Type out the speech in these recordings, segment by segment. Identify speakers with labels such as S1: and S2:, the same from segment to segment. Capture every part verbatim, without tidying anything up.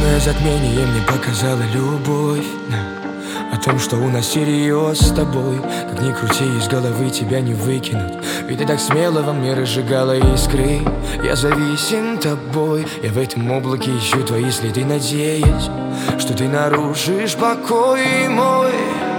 S1: Полное затмение мне показала любовь. О том, что у нас всерьез с тобой. Как ни крути, из головы тебя не выкинут. Ведь ты так смело во мне разжигала искры. Я зависим тобой. Я в этом облаке ищу твои следы, надеясь, что ты нарушишь покой мой.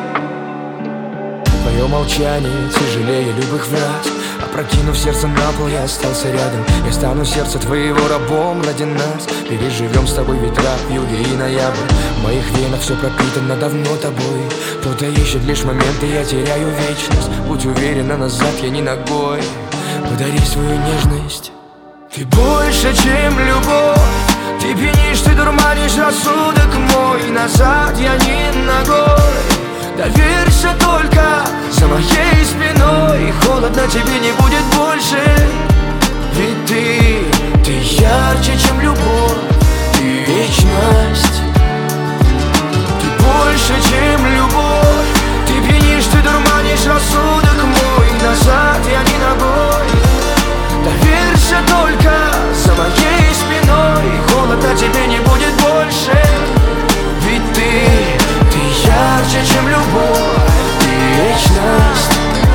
S1: Твое молчание тяжелее любых врат. Опрокинув сердце на пол, я остался рядом. Я стану сердце твоего рабом ради нас. Переживем с тобой ветра, юги и ноябрь. В моих венах все пропитано давно тобой. Кто-то ищет лишь моменты, я теряю вечность. Будь уверена, назад я не ногой. Подари свою нежность. Ты больше, чем любовь. Ты пьянишь, ты дурманишь рассудок мой. Назад я не ногой. Доверься только за моей спиной. Холодно тебе не будет больше. Ведь ты, ты ярче, чем любовь. Ты вечность. Ты больше, чем любовь. Ты пьянишь, ты дурманишь рассудок мой. Назад я не ногой. Доверься только за моей спиной. Холодно тебе не будет больше. Ведь ты, ты ярче, чем любовь. Ты вечность.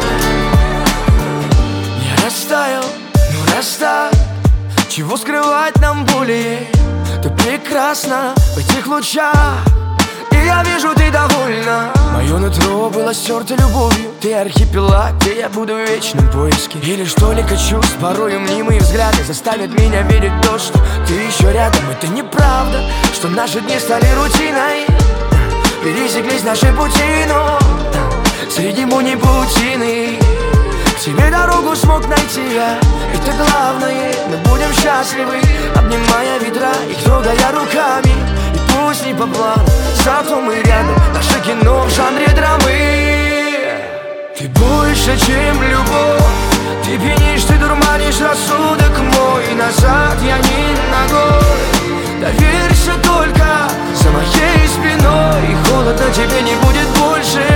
S1: Я растаял, ну раз так, чего скрывать нам более? Ты прекрасна в этих лучах, и я вижу, ты довольна. Мое нутро было стерто любовью. Ты архипелаг, где я буду в вечном поиске. И лишь только чувств, порою мнимые взгляды заставят меня верить в то, что ты еще рядом. Это неправда, что наши дни стали рутиной. Пересеклись наши пути, но среди буни паутины к тебе дорогу смог найти я. Это главное, мы будем счастливы, обнимая ветра, их трогая руками. И пусть не по плану, зато мы рядом. Наше кино в жанре драмы. Ты больше, чем любовь. Ты пьянишь, ты дурманишь рассудок мой. Назад я не ногой. Доверься только за моей спиной. И холодно тебе не будет больше.